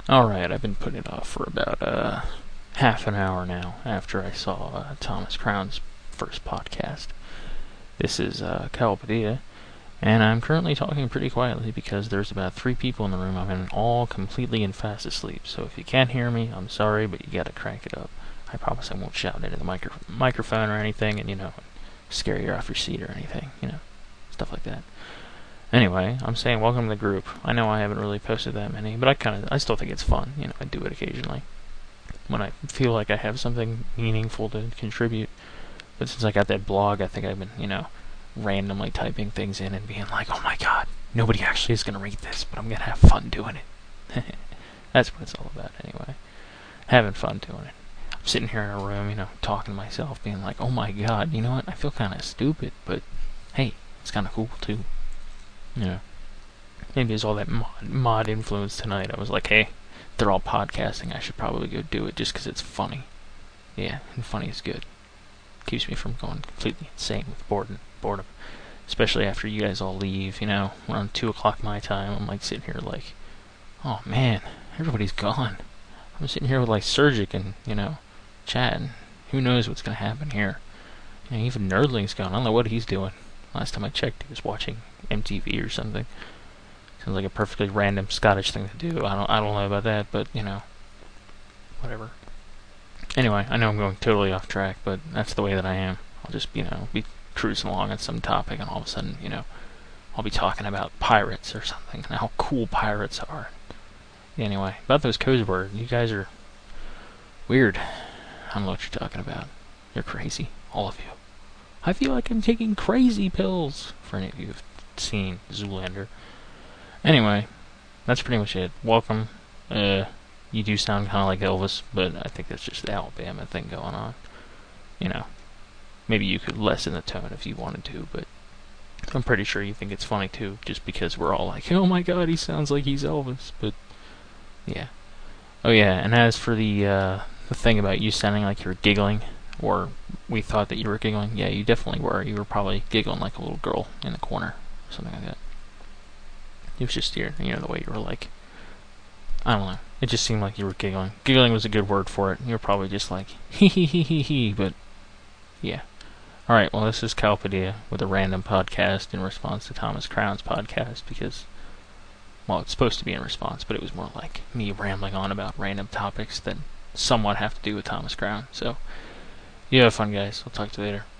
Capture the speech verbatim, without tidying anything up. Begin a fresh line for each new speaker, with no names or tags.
Alright, I've been putting it off for about uh, half an hour now after I saw uh, Thomas Crown's first podcast. This is uh, Cal Padilla, and I'm currently talking pretty quietly because there's about three people in the room. I'm in all completely and fast asleep, so if you can't hear me, I'm sorry, but you gotta crank it up. I promise I won't shout into the micro- microphone or anything, and you know, scare you off your seat or anything, you know, stuff like that. Anyway, I'm saying welcome to the group. I know I haven't really posted that many, but I kind of, I still think it's fun. You know, I do it occasionally when I feel like I have something meaningful to contribute. But since I got that blog, I think I've been, you know, randomly typing things in and being like, oh my god, nobody actually is going to read this, but I'm going to have fun doing it. That's what it's all about anyway. Having fun doing it. I'm sitting here in a room, you know, talking to myself, being like, oh my god, you know what, I feel kind of stupid, but hey, it's kind of cool too. You know, maybe it's all that mod, mod influence tonight. I was like, hey, they're all podcasting, I should probably go do it just because it's funny. Yeah, and funny is good. Keeps me from going completely insane with boredom. boredom. Especially after you guys all leave, you know, around two o'clock my time. I'm like sitting here like, oh man, everybody's gone. I'm sitting here with like Surgic and, you know, chatting. Who knows what's going to happen here. You know, even Nerdling's gone. I don't know what he's doing. Last time I checked, he was watching M T V or something. Sounds like a perfectly random Scottish thing to do. I don't, I don't know about that, but you know, whatever. Anyway, I know I'm going totally off track, but that's the way that I am. I'll just, you know, be cruising along on some topic, and all of a sudden, you know, I'll be talking about pirates or something, and how cool pirates are. Anyway, about those code words, you guys are weird. I don't know what you're talking about. You're crazy, all of you. I feel like I'm taking crazy pills, for any of you who've seen Zoolander. Anyway, that's pretty much it. Welcome. Uh, you do sound kind of like Elvis, but I think that's just the Alabama thing going on. You know, maybe you could lessen the tone if you wanted to, but I'm pretty sure you think it's funny too, just because we're all like, oh my god, he sounds like he's Elvis, but yeah. Oh yeah, and as for the, uh, the thing about you sounding like you're giggling, or we thought that you were giggling. Yeah, you definitely were. You were probably giggling like a little girl in the corner, or something like that. It was just your, you know, the way you were like, I don't know. It just seemed like you were giggling. Giggling was a good word for it. You were probably just like, hee hee hee hee hee, but yeah. Alright, well, this is Cal Padilla with a random podcast in response to Thomas Crown's podcast, because, well, it's supposed to be in response, but it was more like me rambling on about random topics that somewhat have to do with Thomas Crown, so you have fun, guys. I'll talk to you later.